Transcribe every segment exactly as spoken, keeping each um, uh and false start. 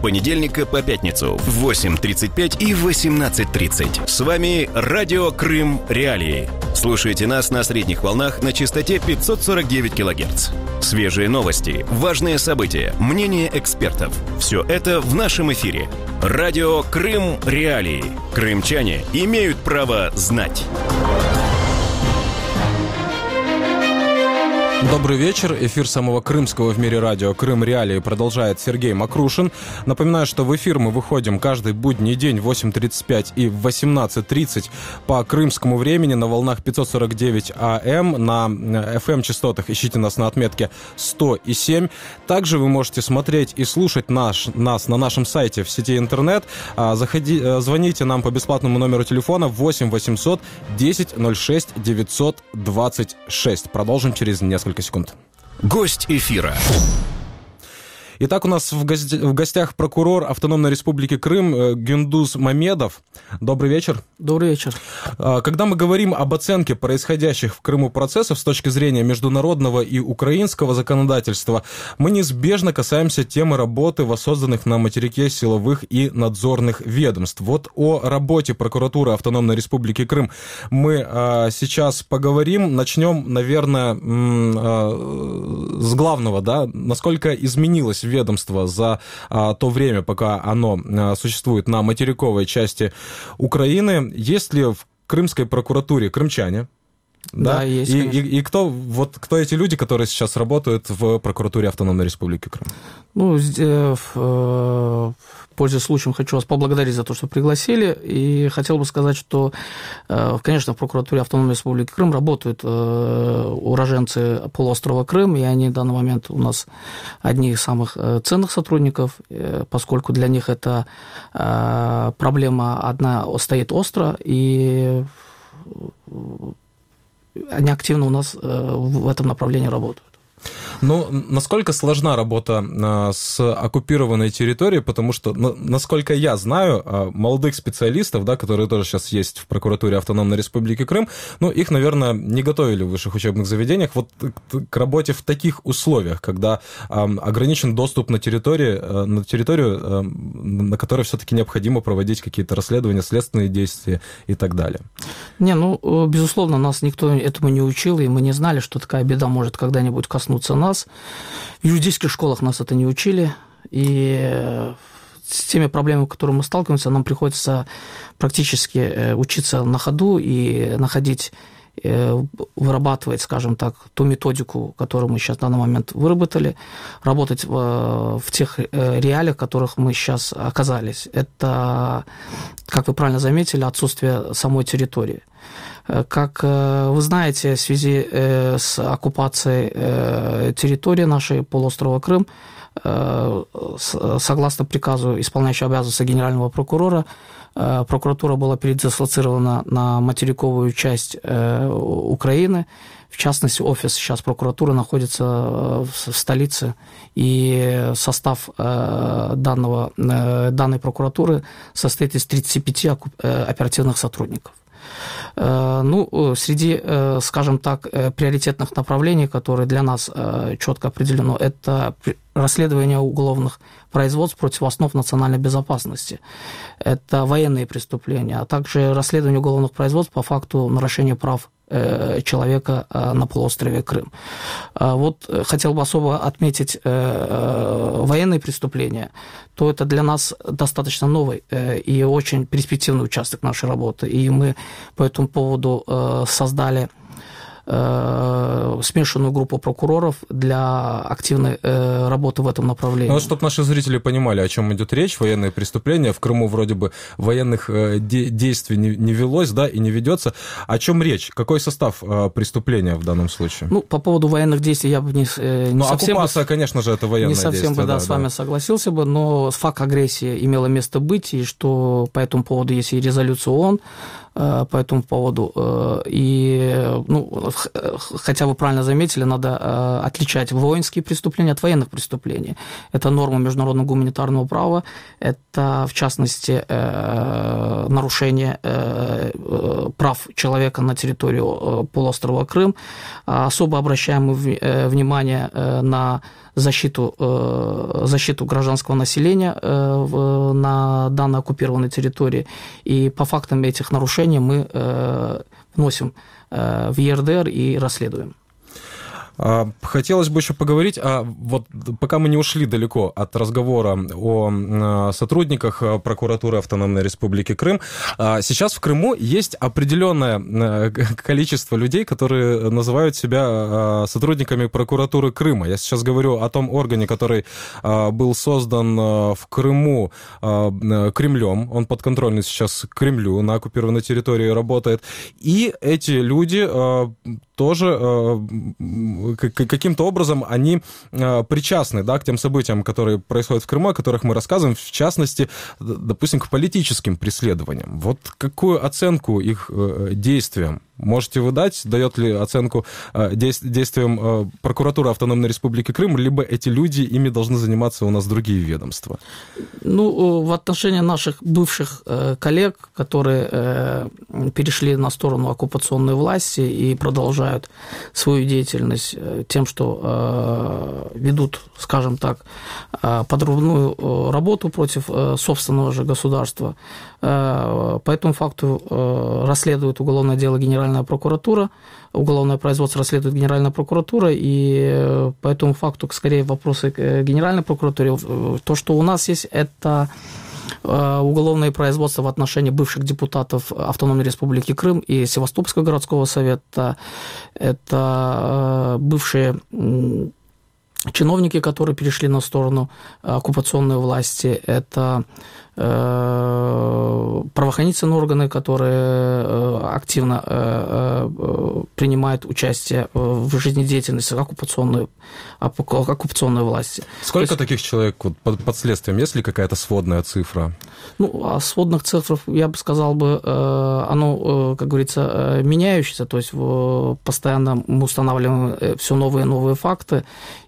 понедельника по пятницу в восемь тридцать пять и восемнадцать тридцать. С вами Радио Крым Реалии. Слушайте нас на средних волнах на частоте пятьсот сорок девять килогерц. Свежие новости, важные события, мнения экспертов. Все это в нашем эфире. Радио Крым Реалии. Крымчане имеют право знать. Добрый вечер. Эфир самого крымского в мире радио «Крым Реалии» продолжает Сергей Макрушин. Напоминаю, что в эфир мы выходим каждый будний день в восемь тридцать пять и в восемнадцать тридцать по крымскому времени на волнах пятьсот сорок девять АМ, на эф эм-частотах. Ищите нас на отметке сто семь. Также вы можете смотреть и слушать наш, нас на нашем сайте в сети интернет. Заходи, звоните нам по бесплатному номеру телефона восемь восемьсот десять ноль шесть девятьсот двадцать шесть. Продолжим через несколько секунд. Гость эфира. Итак, у нас в, гости- в гостях прокурор Автономной Республики Крым Гюндуз Мамедов. Добрый вечер. Добрый вечер. Когда мы говорим об оценке происходящих в Крыму процессов с точки зрения международного и украинского законодательства, мы неизбежно касаемся темы работы воссозданных на материке силовых и надзорных ведомств. Вот о работе прокуратуры Автономной Республики Крым мы сейчас поговорим. Начнем, наверное, с главного, да, насколько изменилось ведомство за а, то время, пока оно а, существует на материковой части Украины. Есть ли в крымской прокуратуре крымчане? Да, да, есть. И, и, и кто, вот, кто эти люди, которые сейчас работают в прокуратуре Автономной Республики Крым? Ну, э, э, пользуясь случаем, хочу вас поблагодарить за то, что пригласили. И хотел бы сказать, что, э, конечно, в прокуратуре Автономной Республики Крым работают э, уроженцы полуострова Крым, и они в данный момент у нас одни из самых ценных сотрудников, э, поскольку для них эта э, проблема одна стоит остро, и они активно у нас в этом направлении работают. Ну, насколько сложна работа а, с оккупированной территорией, потому что, ну, насколько я знаю, а, молодых специалистов, да, которые тоже сейчас есть в прокуратуре Автономной Республики Крым, ну, их, наверное, не готовили в высших учебных заведениях вот к, к работе в таких условиях, когда а, ограничен доступ на, территории, а, на территорию, а, на которой все-таки необходимо проводить какие-то расследования, следственные действия и так далее. Не, ну, безусловно, нас никто этому не учил, и мы не знали, что такая беда может когда-нибудь коснуться нас. В юридических школах нас это не учили, и с теми проблемами, с которыми мы сталкиваемся, нам приходится практически учиться на ходу и находить, вырабатывать, скажем так, ту методику, которую мы сейчас в данный момент выработали, работать в, в тех реалиях, в которых мы сейчас оказались. Это, как вы правильно заметили, отсутствие самой территории. Как вы знаете, в связи с оккупацией территории нашей полуострова Крым, согласно приказу исполняющего обязанности генерального прокурора, прокуратура была передислоцирована на материковую часть Украины. В частности, офис сейчас прокуратуры находится в столице, и состав данного, данной прокуратуры состоит из тридцати пяти оперативных сотрудников. Ну, среди, скажем так, приоритетных направлений, которые для нас четко определено, это расследование уголовных производств против основ национальной безопасности, это военные преступления, а также расследование уголовных производств по факту нарушения прав человека на полуострове Крым. Вот хотел бы особо отметить военные преступления, то это для нас достаточно новый и очень перспективный участок нашей работы, и мы по этому поводу создали смешанную группу прокуроров для активной работы в этом направлении. Ну, чтобы наши зрители понимали, о чем идет речь, военные преступления. В Крыму вроде бы военных де- действий не, не велось, да, и не ведется. О чем речь? Какой состав преступления в данном случае? Ну, по поводу военных действий я бы не, не ну, совсем... оккупация, бы, конечно же, это военное действие. Не совсем действие, бы, да, да, с да. вами согласился бы, но факт агрессии имело место быть, и что по этому поводу есть и резолюция ООН по этому поводу. И, ну, хотя вы правильно заметили, надо отличать воинские преступления от военных преступлений. Это норма международного гуманитарного права, это, в частности, нарушение прав человека на территории полуострова Крым. Особо обращаем внимание на защиту, защиту гражданского населения на данной оккупированной территории. И по фактам этих нарушений мы вносим в Е Р Д Р и расследуем. Хотелось бы еще поговорить, а вот пока мы не ушли далеко от разговора о сотрудниках прокуратуры Автономной Республики Крым, сейчас в Крыму есть определенное количество людей, которые называют себя сотрудниками прокуратуры Крыма. Я сейчас говорю о том органе, который был создан в Крыму Кремлем, он подконтрольный сейчас Кремлю, на оккупированной территории работает, и эти люди тоже каким-то образом они причастны, да, к тем событиям, которые происходят в Крыму, о которых мы рассказываем, в частности, допустим, к политическим преследованиям. Вот какую оценку их действиям можете вы дать? Дает ли оценку действиям прокуратуры Автономной Республики Крым, либо эти люди, ими должны заниматься у нас другие ведомства? Ну, в отношении наших бывших коллег, которые перешли на сторону оккупационной власти и продолжают свою деятельность тем, что ведут, скажем так, подрывную работу против собственного же государства, по этому факту расследует уголовное дело Генеральная прокуратура, уголовное производство расследует Генеральная прокуратура, и по этому факту, скорее, вопросы к Генеральной прокуратуре. То, что у нас есть, это уголовное производство в отношении бывших депутатов Автономной Республики Крым и Севастопольского городского совета. Это бывшие чиновники, которые перешли на сторону оккупационной власти. Это правоохранительные органы, которые активно принимают участие в жизнедеятельности оккупационной, оккупационной власти. Сколько есть, таких человек под, под следствием? Есть ли какая-то сводная цифра? Ну, о сводных цифрах, я бы сказал, бы, оно, как говорится, меняющееся, то есть постоянно мы устанавливаем все новые и новые факты,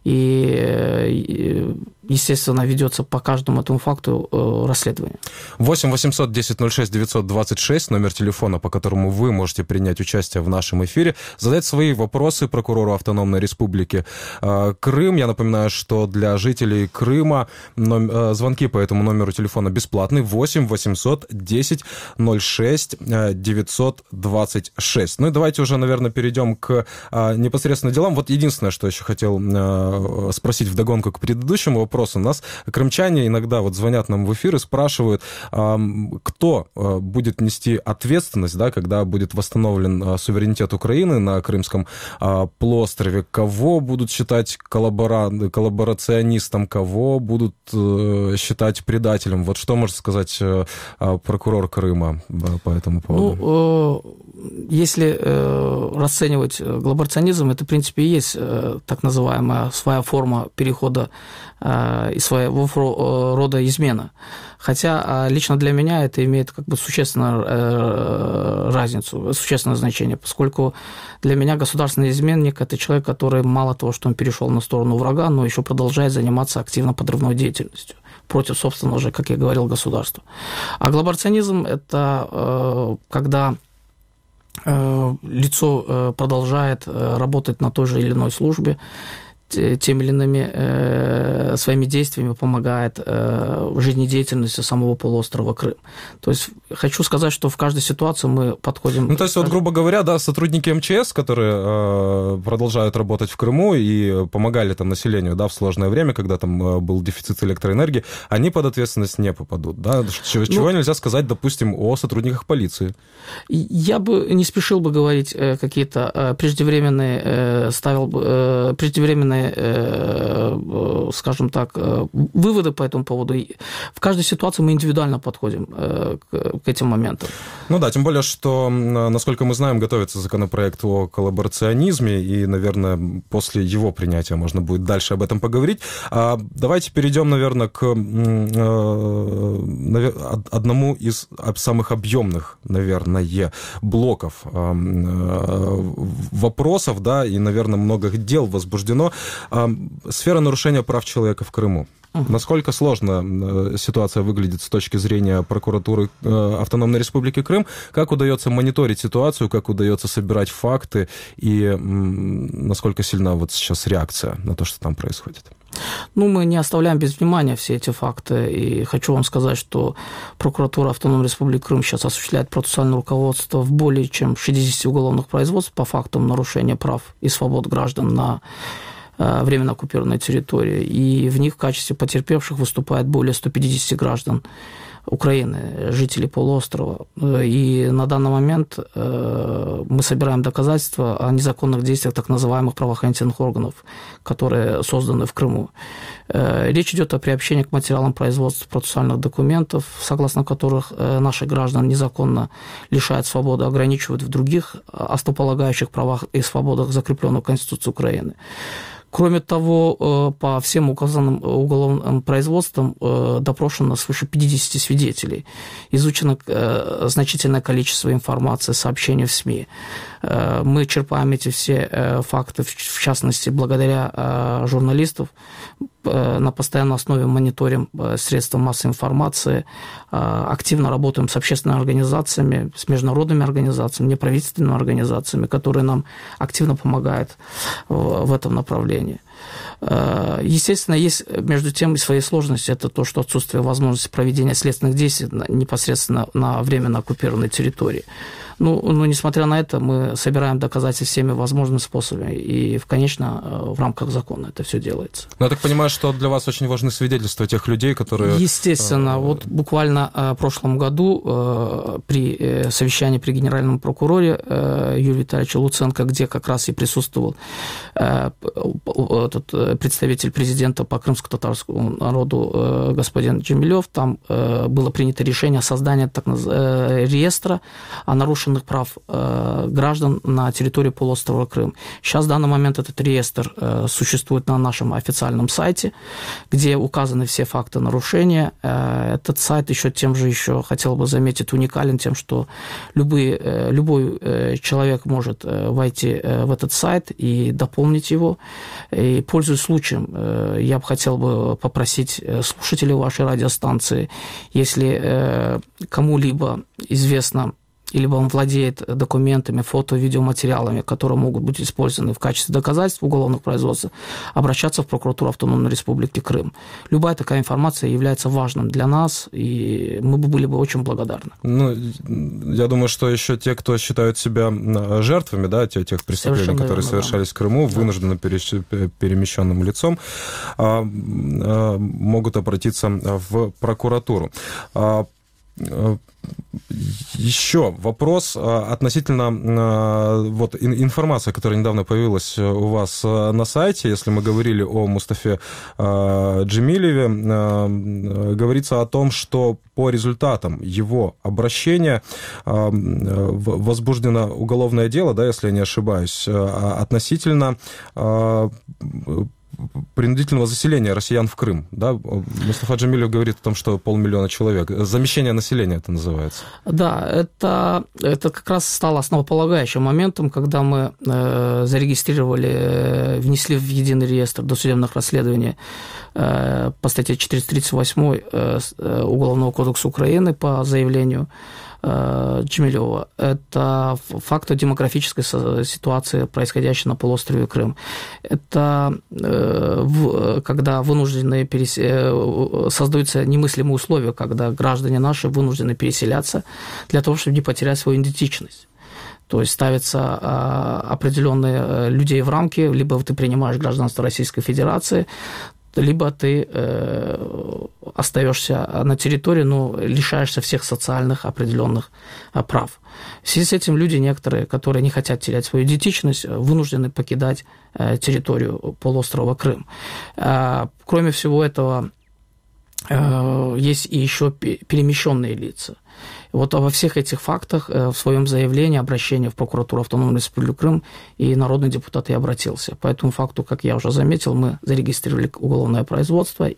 и, естественно, ведется по каждому этому факту расследование. восемь восемьсот десять ноль шесть девятьсот двадцать шесть, номер телефона, по которому вы можете принять участие в нашем эфире, задать свои вопросы прокурору Автономной Республики Крым. Я напоминаю, что для жителей Крыма звонки по этому номеру телефона бесплатны. восемь восемьсот десять ноль шесть девятьсот двадцать шесть. Ну и давайте уже, наверное, перейдем к непосредственно делам. Вот единственное, что еще хотел спросить вдогонку к предыдущему вопросу. Нас крымчане иногда вот звонят нам в эфир и спрашивают, кто будет нести ответственность, да, когда будет восстановлен суверенитет Украины на Крымском полуострове, кого будут считать коллабора... коллаборационистом, кого будут считать предателем. Вот что может сказать прокурор Крыма по этому поводу? Ну, если расценивать коллаборационизм, это, в принципе, и есть так называемая своя форма перехода и своего рода измена. Хотя лично для меня это имеет как бы существенную разницу, существенное значение, поскольку для меня государственный изменник – это человек, который мало того, что он перешел на сторону врага, но еще продолжает заниматься активно подрывной деятельностью против собственного же, как я говорил, государства. А коллаборационизм – это когда лицо продолжает работать на той же или иной службе, теми или иными э, своими действиями помогает э, в жизнедеятельности самого полуострова Крым. То есть хочу сказать, что в каждой ситуации мы подходим... Ну, то есть, вот, грубо говоря, да, сотрудники эм че эс, которые э, продолжают работать в Крыму и помогали там населению, да, в сложное время, когда там был дефицит электроэнергии, они под ответственность не попадут, да? Чего, чего ну, нельзя сказать, допустим, о сотрудниках полиции? Я бы не спешил бы говорить э, какие-то э, преждевременные, э, ставил бы э, преждевременные, скажем так, выводы по этому поводу. В каждой ситуации мы индивидуально подходим к этим моментам. Ну да, тем более, что, насколько мы знаем, готовится законопроект о коллаборационизме, и, наверное, после его принятия можно будет дальше об этом поговорить. Давайте перейдем, наверное, к одному из самых объемных, наверное, блоков вопросов, да, и, наверное, много дел возбуждено. Сфера нарушения прав человека в Крыму. Uh-huh. Насколько сложно ситуация выглядит с точки зрения прокуратуры Автономной Республики Крым? Как удается мониторить ситуацию, как удается собирать факты, и насколько сильна вот сейчас реакция на то, что там происходит? Ну, мы не оставляем без внимания все эти факты, и хочу вам сказать, что прокуратура Автономной Республики Крым сейчас осуществляет процессуальное руководство в более чем шестидесяти уголовных производств по фактам нарушения прав и свобод граждан на временно оккупированной территории, и в них в качестве потерпевших выступает более ста пятидесяти граждан Украины, жителей полуострова. И на данный момент мы собираем доказательства о незаконных действиях так называемых правоохранительных органов, которые созданы в Крыму. Речь идет о приобщении к материалам производства процессуальных документов, согласно которых наши граждан незаконно лишают свободы, ограничивают в других основополагающих правах и свободах, закрепленных в Конституции Украины. Кроме того, по всем указанным уголовным производствам допрошено свыше пятидесяти свидетелей, изучено значительное количество информации, сообщений в СМИ. Мы черпаем эти все факты, в частности, благодаря журналистам, на постоянной основе мониторим средства массовой информации, активно работаем с общественными организациями, с международными организациями, неправительственными организациями, которые нам активно помогают в этом направлении. Естественно, есть между тем и свои сложности. Это то, что отсутствие возможности проведения следственных действий непосредственно на временно оккупированной территории. Ну, но, несмотря на это, мы собираем доказательства всеми возможными способами, и, конечно, в рамках закона это все делается. Но я так понимаю, что для вас очень важны свидетельства тех людей, которые... Естественно. Вот буквально в прошлом году при совещании при генеральном прокуроре Юрию Витальевичу Луценко, где как раз и присутствовал этот представитель президента по крымско-татарскому народу господин Джемилев, там было принято решение о создании так называемого реестра о нарушенных прав граждан на территории полуострова Крым. Сейчас в данный момент этот реестр существует на нашем официальном сайте, где указаны все факты нарушения. Этот сайт еще тем же еще, хотел бы заметить, уникален тем, что любые, любой человек может войти в этот сайт и дополнить его. И, пользуясь случаем, я бы хотел бы попросить слушателей вашей радиостанции, если кому-либо известно, либо он владеет документами, фото, видеоматериалами, которые могут быть использованы в качестве доказательств уголовных производств, обращаться в прокуратуру Автономной Республики Крым. Любая такая информация является важным для нас, и мы бы были бы очень благодарны. Ну, я думаю, что еще те, кто считают себя жертвами, да, тех, тех преступлений, совершенно которые верно, совершались да. в Крыму, да. вынужденно перемещенным лицом, могут обратиться в прокуратуру. Еще вопрос относительно вот, информации, которая недавно появилась у вас на сайте. Если мы говорили о Мустафе Джемилеве, говорится о том, что по результатам его обращения возбуждено уголовное дело, да, если я не ошибаюсь, относительно принудительного заселения россиян в Крым. Да? Мустафа Джемилев говорит о том, что полмиллиона человек. Замещение населения это называется. Да, это, это как раз стало основополагающим моментом, когда мы э, зарегистрировали, э, внесли в единый реестр досудебных расследований э, по статье четыреста тридцать восемь э, Уголовного кодекса Украины по заявлению Джемилева. Это факт демографической ситуации, происходящей на полуострове Крым. Это когда вынуждены перес... создаются немыслимые условия, когда граждане наши вынуждены переселяться для того, чтобы не потерять свою идентичность. То есть ставятся определенные людей в рамки, либо ты принимаешь гражданство Российской Федерации, либо ты э, остаешься на территории, но лишаешься всех социальных определенных э, прав. В связи с этим люди некоторые, которые не хотят терять свою идентичность, вынуждены покидать э, территорию полуострова Крым. Э, кроме всего этого, э, есть и еще перемещенные лица. Вот во всех этих фактах в своем заявлении, обращении в прокуратуру Автономной Республики Крым и народный депутат и обратился. По этому факту, как я уже заметил, мы зарегистрировали уголовное производство и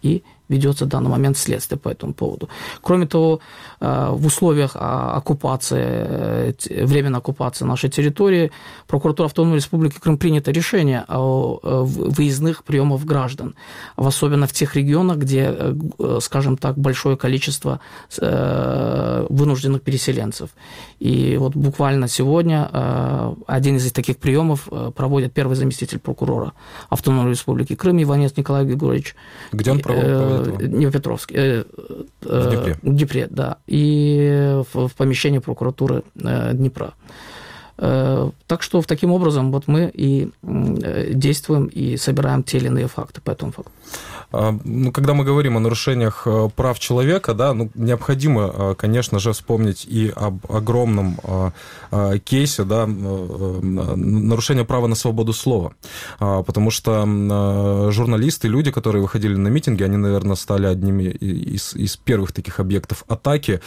ведется в данный момент следствие по этому поводу. Кроме того, в условиях оккупации, временной оккупации нашей территории, прокуратура Автономной Республики Крым принято решение о выездных приемах граждан, особенно в тех регионах, где, скажем так, большое количество вынужденных переселенцев. И вот буквально сегодня один из таких приемов проводит первый заместитель прокурора Автономной Республики Крым Иванец Николай Григорьевич. Где он проводит? Днепропетровск. Э, э, в Днепре. В Днепре, да. И в, в помещении прокуратуры э, Днепра. Э, так что таким образом вот мы и э, действуем и собираем те или иные факты по этому факту. Ну, когда мы говорим о нарушениях прав человека, да, ну, необходимо, конечно же, вспомнить и об огромном кейсе, да, нарушения права на свободу слова. Потому что журналисты, люди, которые выходили на митинги, они, наверное, стали одними из, из первых таких объектов атаки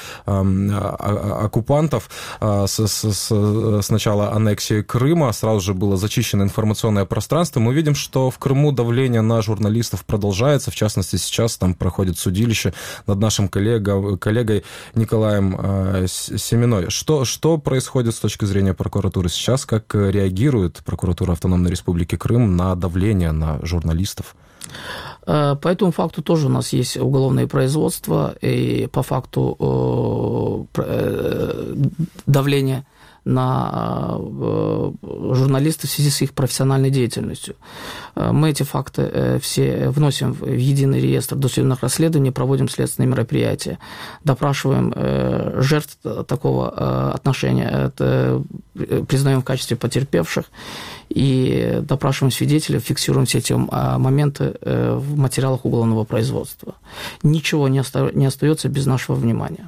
оккупантов. С, с, с начала аннексии Крыма сразу же было зачищено информационное пространство. Мы видим, что в Крыму давление на журналистов продолжается. В частности, сейчас там проходит судилище над нашим коллега, коллегой Николаем э, Семеной. Что, что происходит с точки зрения прокуратуры сейчас? Как реагирует прокуратура Автономной Республики Крым на давление на журналистов? По этому факту тоже у нас есть уголовное производство, и по факту э, давления на журналистов в связи с их профессиональной деятельностью. Мы эти факты все вносим в единый реестр досудебных расследований, проводим следственные мероприятия, допрашиваем жертв такого отношения, признаем в качестве потерпевших и допрашиваем свидетелей, фиксируем все эти моменты в материалах уголовного производства. Ничего не остается без нашего внимания.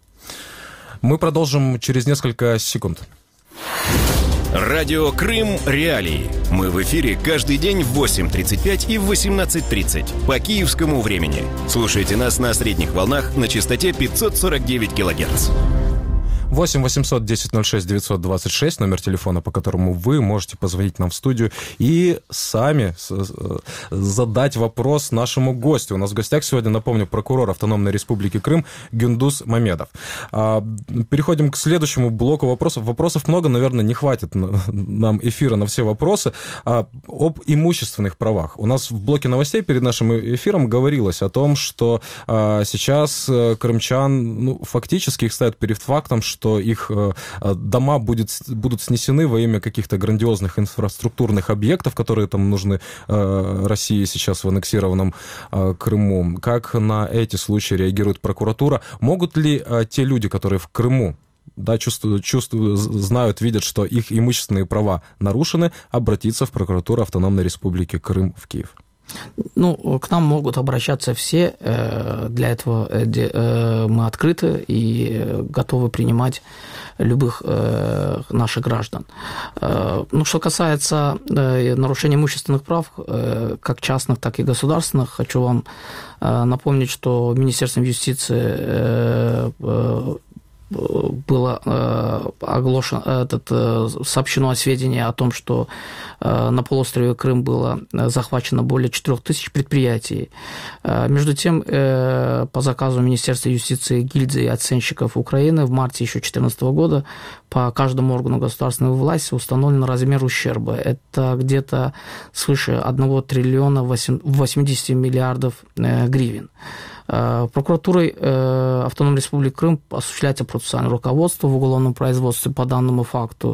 Мы продолжим через несколько секунд. Радио Крым Реалии. Мы в эфире каждый день в восемь тридцать пять и в восемнадцать тридцать по киевскому времени. Слушайте нас на средних волнах на частоте пятьсот сорок девять килогерц. восемь восемьсот десять ноль шесть девятьсот двадцать шесть, номер телефона, по которому вы можете позвонить нам в студию и сами задать вопрос нашему гостю. У нас в гостях сегодня, напомню, прокурор Автономной Республики Крым Гюндуз Мамедов. Переходим к следующему блоку вопросов. Вопросов много, наверное, не хватит нам эфира на все вопросы. Об имущественных правах. У нас в блоке новостей перед нашим эфиром говорилось о том, что сейчас крымчан, ну, фактически их ставят перед фактом, что что их дома будет, будут снесены во имя каких-то грандиозных инфраструктурных объектов, которые там нужны России сейчас в аннексированном Крыму. Как на эти случаи реагирует прокуратура? Могут ли те люди, которые в Крыму, да, чувствуют, чувствуют, знают, видят, что их имущественные права нарушены, обратиться в прокуратуру Автономной Республики Крым в Киев? Ну, к нам могут обращаться все. Для этого мы открыты и готовы принимать любых наших граждан. Ну, что касается нарушения имущественных прав, как частных, так и государственных, хочу вам напомнить, что Министерством юстиции было э, оглашено, этот, э, сообщено сведения о том, что э, на полуострове Крым было захвачено более четырех тысяч предприятий. Э, между тем, э, по заказу Министерства юстиции гильдии оценщиков Украины в марте еще две тысячи четырнадцатого года по каждому органу государственной власти установлен размер ущерба. Это где-то свыше одного триллиона восьмидесяти миллиардов э, гривен. Прокуратурой Автономной Республики Крым осуществляется процессуальное руководство в уголовном производстве по данному факту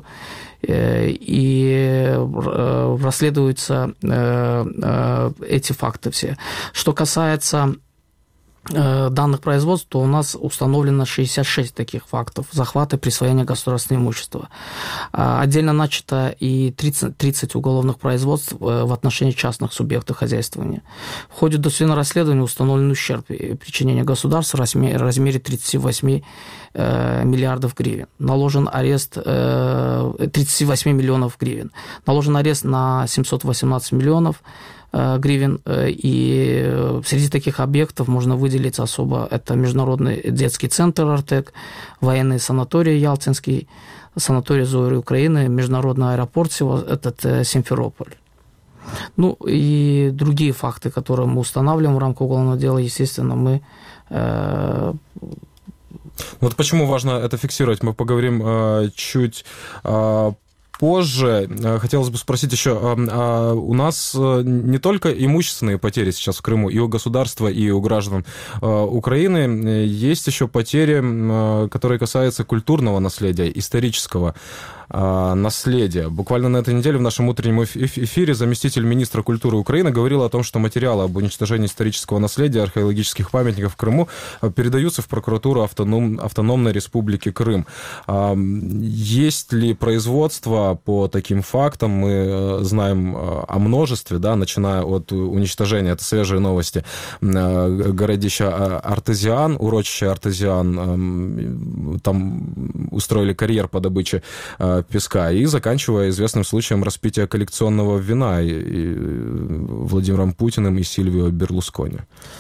и расследуются эти факты все. Что касается данных производств, то у нас установлено шестьдесят шесть таких фактов захвата и присвоения государственного имущества. Отдельно начато и тридцать, тридцать уголовных производств в отношении частных субъектов хозяйствования. В ходе досудебного расследования установлен ущерб и причинение государству в размере, размере тридцати восьми миллиардов гривен. Наложен арест тридцати восьми миллионов гривен. Наложен арест на семьсот восемнадцать миллионов гривен, и среди таких объектов можно выделить особо, это Международный детский центр «Артек», военный санаторий Ялтинский, санаторий Зои Украины, международный аэропорт, этот Симферополь. Ну, и другие факты, которые мы устанавливаем в рамках уголовного дела, естественно, мы... Э... Вот почему важно это фиксировать, мы поговорим э, чуть... Э, позже. Хотелось бы спросить еще, у нас не только имущественные потери сейчас в Крыму, и у государства, и у граждан Украины, есть еще потери, которые касаются культурного наследия, исторического наследия. Буквально на этой неделе в нашем утреннем эфире заместитель министра культуры Украины говорил о том, что материалы об уничтожении исторического наследия, археологических памятников в Крыму передаются в прокуратуру автоном, автономной республики Крым. Есть ли производство по таким фактам? Мы знаем о множестве, да, начиная от уничтожения, это свежие новости, городища Артезиан, урочище Артезиан, там устроили карьер по добыче песка, и заканчивая известным случаем распития коллекционного вина и, и Владимиром Путиным и Сильвио Берлускони.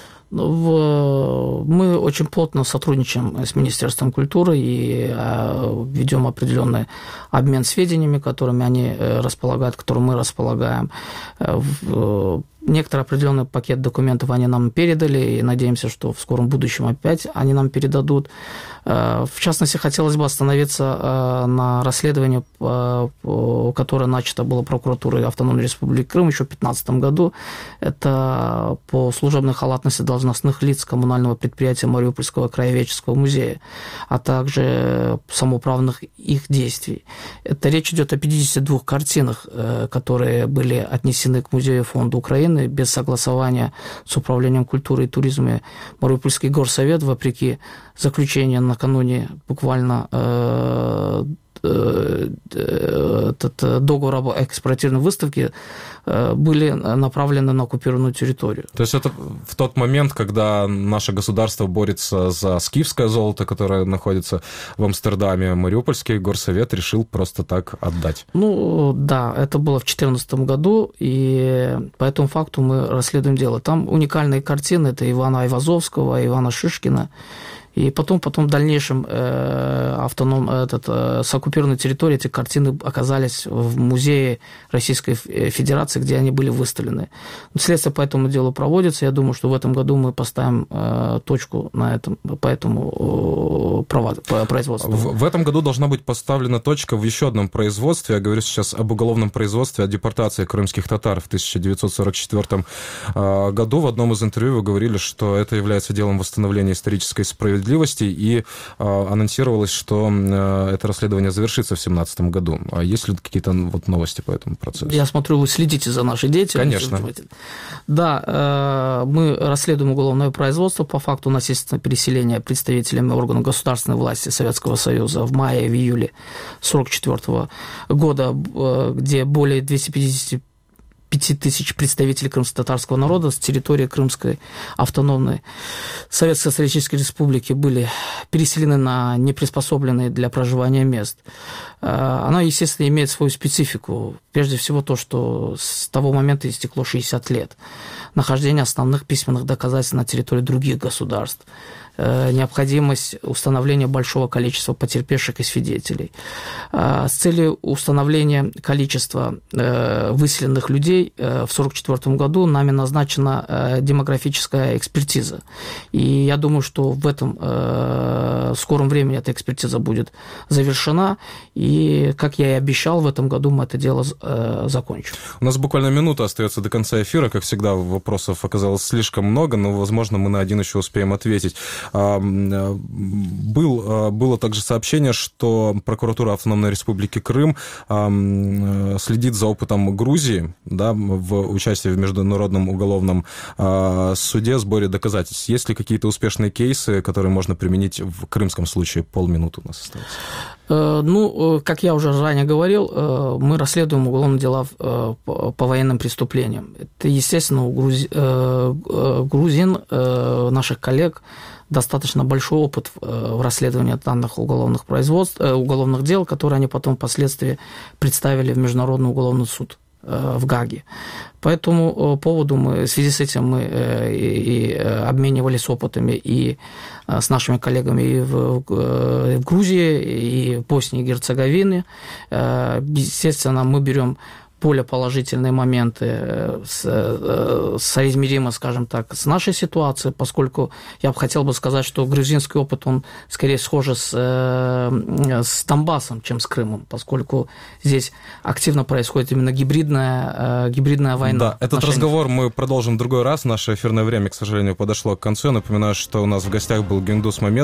Мы очень плотно сотрудничаем с Министерством культуры и ведем определенный обмен сведениями, которыми они располагают, которым мы располагаем. Некоторый определенный пакет документов они нам передали, и надеемся, что в скором будущем опять они нам передадут. В частности, хотелось бы остановиться на расследовании, которое начато было прокуратурой Автономной Республики Крым еще в две тысячи пятнадцатом году. Это по служебной халатности должностных лиц коммунального предприятия Мариупольского краеведческого музея, а также самоуправных их действий. Это речь идет о пятидесяти двух картинах, которые были отнесены к Музею фонда Украины без согласования с Управлением культуры и туризма. Мариупольский горсовет, вопреки заключению накануне буквально э, э, этот договор об экспортивной выставке, э, были направлены на оккупированную территорию. То есть это в тот момент, когда наше государство борется за скифское золото, которое находится в Амстердаме, Мариупольский горсовет решил просто так отдать? Ну, да, это было в две тысячи четырнадцатом году, и по этому факту мы расследуем дело. Там уникальные картины, это Ивана Айвазовского, Ивана Шишкина. И потом, потом в дальнейшем э, автоном, этот, э, с оккупированной территории эти картины оказались в музее Российской Федерации, где они были выставлены. Следствие по этому делу проводится. Я думаю, что в этом году мы поставим э, точку на этом, по этому э, производству. В, в этом году должна быть поставлена точка в еще одном производстве. Я говорю сейчас об уголовном производстве, о депортации крымских татар в тысяча девятьсот сорок четвёртом э, году. В одном из интервью вы говорили, что это является делом восстановления исторической справедливости, и э, анонсировалось, что э, это расследование завершится в две тысячи семнадцатом году. А есть ли какие-то вот новости по этому процессу? Я смотрю, вы следите за нашей деятельностью. Конечно. Да, э, мы расследуем уголовное производство. По факту у нас есть переселение представителями органов государственной власти Советского Союза в мае и в июле сорок четвёртого года, э, где более двухсот пятидесяти пяти тысяч представителей крымско-татарского народа с территории Крымской автономной Советской Социалистической Республики были переселены на неприспособленные для проживания мест. Она, естественно, имеет свою специфику. Прежде всего то, что с того момента истекло шестьдесят лет. Нахождение основных письменных доказательств на территории других государств. Необходимость установления большого количества потерпевших и свидетелей. С целью установления количества выселенных людей в сорок четвёртом году нами назначена демографическая экспертиза. И я думаю, что в этом скором времени эта экспертиза будет завершена. И, как я и обещал, в этом году мы это дело закончим. У нас буквально минута остается до конца эфира. Как всегда, вопросов оказалось слишком много, но, возможно, мы на один еще успеем ответить. Был, было также сообщение, что прокуратура Автономной Республики Крым следит за опытом Грузии, да, в участии в Международном уголовном суде, сборе доказательств. Есть ли какие-то успешные кейсы, которые можно применить в крымском случае? Полминуты у нас остается. Ну, как я уже ранее говорил, мы расследуем уголовные дела по военным преступлениям. Это, естественно, у грузин, наших коллег, достаточно большой опыт в расследовании данных уголовных производств, уголовных дел, которые они потом впоследствии представили в Международный уголовный суд в Гааге. По этому поводу мы, в связи с этим мы и, и обменивались опытами и с нашими коллегами и в, в Грузии, и в Боснии и Герцеговине. Естественно, мы берем более положительные моменты, соизмеримо, скажем так, с нашей ситуацией, поскольку я бы хотел бы сказать, что грузинский опыт, он скорее схож с, с Донбассом, чем с Крымом, поскольку здесь активно происходит именно гибридная, гибридная война. Да, этот разговор мы продолжим в другой раз. Наше эфирное время, к сожалению, подошло к концу. Я напоминаю, что у нас в гостях был Гендус Мамедов,